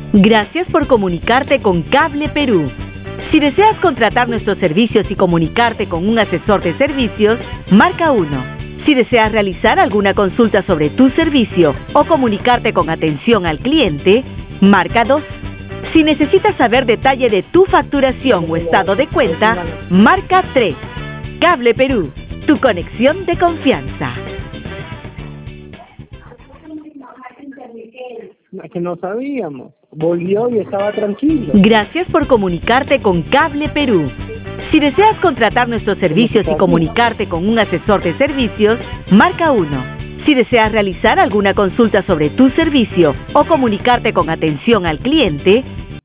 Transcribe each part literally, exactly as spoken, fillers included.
Gracias por comunicarte con Cable Perú. Si deseas contratar nuestros servicios y comunicarte con un asesor de servicios, marca uno. Si deseas realizar alguna consulta sobre tu servicio o comunicarte con atención al cliente, marca dos. Si necesitas saber detalle de tu facturación o estado de cuenta, marca tres. Cable Perú, tu conexión de confianza. Que no sabíamos. Volvió y estaba tranquilo. Gracias por comunicarte con Cable Perú. Si deseas contratar nuestros servicios y comunicarte con un asesor de servicios, marca uno. Si deseas realizar alguna consulta sobre tu servicio o comunicarte con atención al cliente,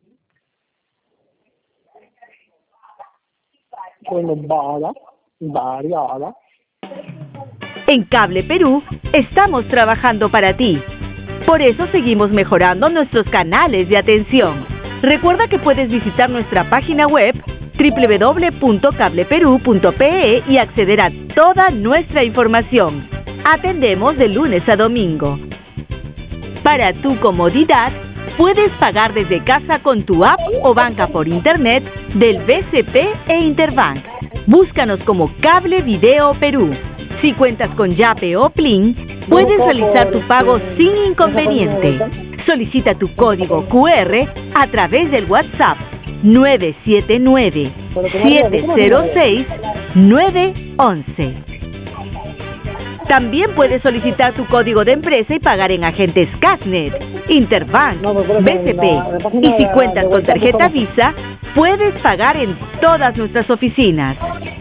Bueno, vara, variada. En Cable Perú estamos trabajando para ti. Por eso seguimos mejorando nuestros canales de atención. Recuerda que puedes visitar nuestra página web doble u doble u doble u punto cable perú punto pe e y acceder a toda nuestra información. Atendemos de lunes a domingo. Para tu comodidad, puedes pagar desde casa con tu app o banca por internet del B C P e Interbank. Búscanos como Cable Video Perú. Si cuentas con Yape o Plin, puedes realizar tu pago sin inconveniente. Solicita tu código cu erre a través del WhatsApp nueve siete nueve, siete cero seis, nueve uno uno. También puedes solicitar tu código de empresa y pagar en agentes Casnet, Interbank, B C P. Y si cuentas con tarjeta Visa, puedes pagar en todas nuestras oficinas.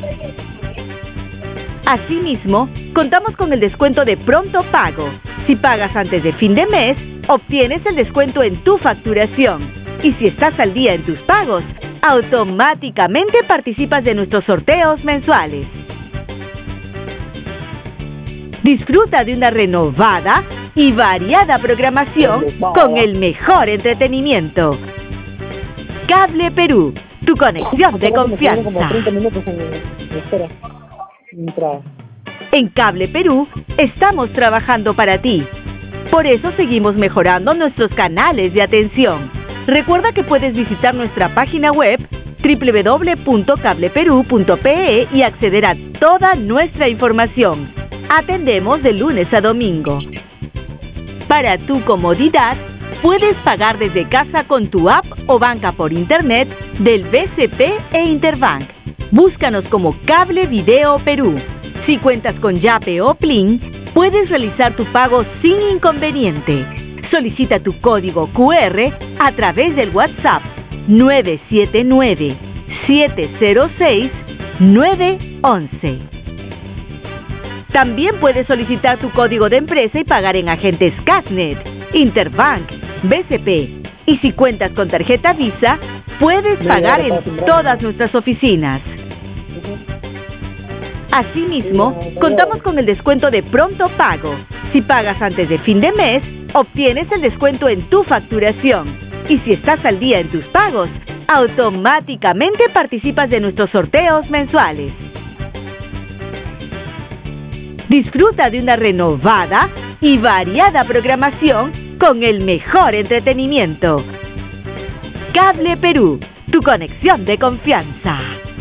Asimismo, contamos con el descuento de Pronto Pago. Si pagas antes de fin de mes, obtienes el descuento en tu facturación. Y si estás al día en tus pagos, automáticamente participas de nuestros sorteos mensuales. Disfruta de una renovada y variada programación con el mejor entretenimiento. Cable Perú, tu conexión de confianza. En Cable Perú estamos trabajando para ti. Por eso seguimos mejorando nuestros canales de atención. Recuerda que puedes visitar nuestra página web doble u doble u doble u punto cable perú punto pe e y acceder a toda nuestra información. Atendemos de lunes a domingo. Para tu comodidad, puedes pagar desde casa con tu app o banca por internet del B C P e Interbank. Búscanos como Cable Video Perú. Si cuentas con Yape o Plin, puedes realizar tu pago sin inconveniente. Solicita tu código cu erre a través del WhatsApp nueve siete nueve, siete cero seis, nueve uno uno. También puedes solicitar tu código de empresa y pagar en agentes Casnet, Interbank, B C P. Y si cuentas con tarjeta Visa, puedes pagar en todas nuestras oficinas. Asimismo, contamos con el descuento de Pronto Pago. Si pagas antes de fin de mes, obtienes el descuento en tu facturación. Y si estás al día en tus pagos, automáticamente participas de nuestros sorteos mensuales. Disfruta de una renovada y variada programación con el mejor entretenimiento. Cable Perú, tu conexión de confianza.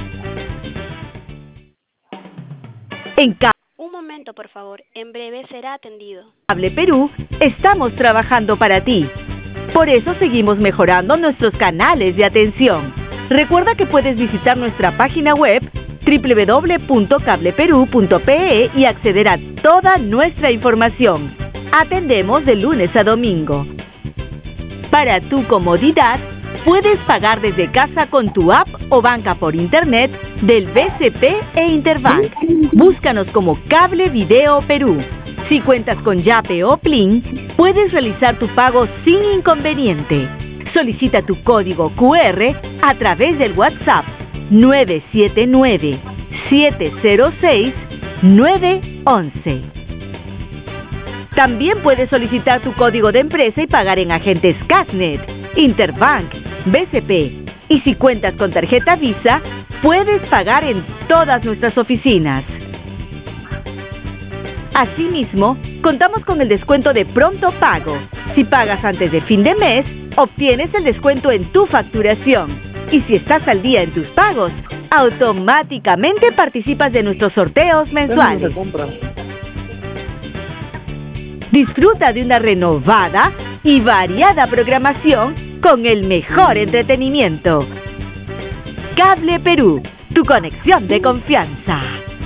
En Cable Un momento, por favor. En breve será atendido. Cable Perú estamos trabajando para ti. Por eso seguimos mejorando nuestros canales de atención. Recuerda que puedes visitar nuestra página web doble u doble u doble u punto cable perú punto pe e y acceder a toda nuestra información. Atendemos de lunes a domingo. Para tu comodidad, puedes pagar desde casa con tu app o banca por internet del B C P e Interbank. Búscanos como Cable Video Perú. Si cuentas con Yape o Plin, puedes realizar tu pago sin inconveniente. Solicita tu código cu erre a través del WhatsApp nueve siete nueve, siete cero seis, nueve uno uno. También puedes solicitar tu código de empresa y pagar en agentes Casnet, Interbank, B C P. Y si cuentas con tarjeta Visa, puedes pagar en todas nuestras oficinas. Asimismo, contamos con el descuento de pronto pago. Si pagas antes de fin de mes, obtienes el descuento en tu facturación. Y si estás al día en tus pagos, automáticamente participas de nuestros sorteos mensuales. Disfruta de una renovada y variada programación con el mejor entretenimiento. Cable Perú, tu conexión de confianza.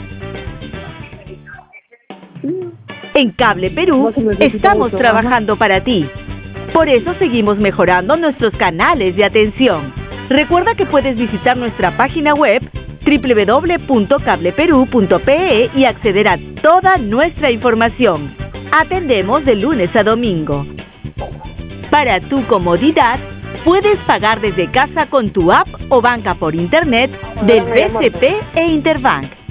En Cable Perú estamos trabajando para ti. Por eso seguimos mejorando nuestros canales de atención. Recuerda que puedes visitar nuestra página web doble u doble u doble u punto cable perú punto pe e y acceder a toda nuestra información. Atendemos de lunes a domingo. Para tu comodidad, puedes pagar desde casa con tu app o banca por internet del B C P e Interbank.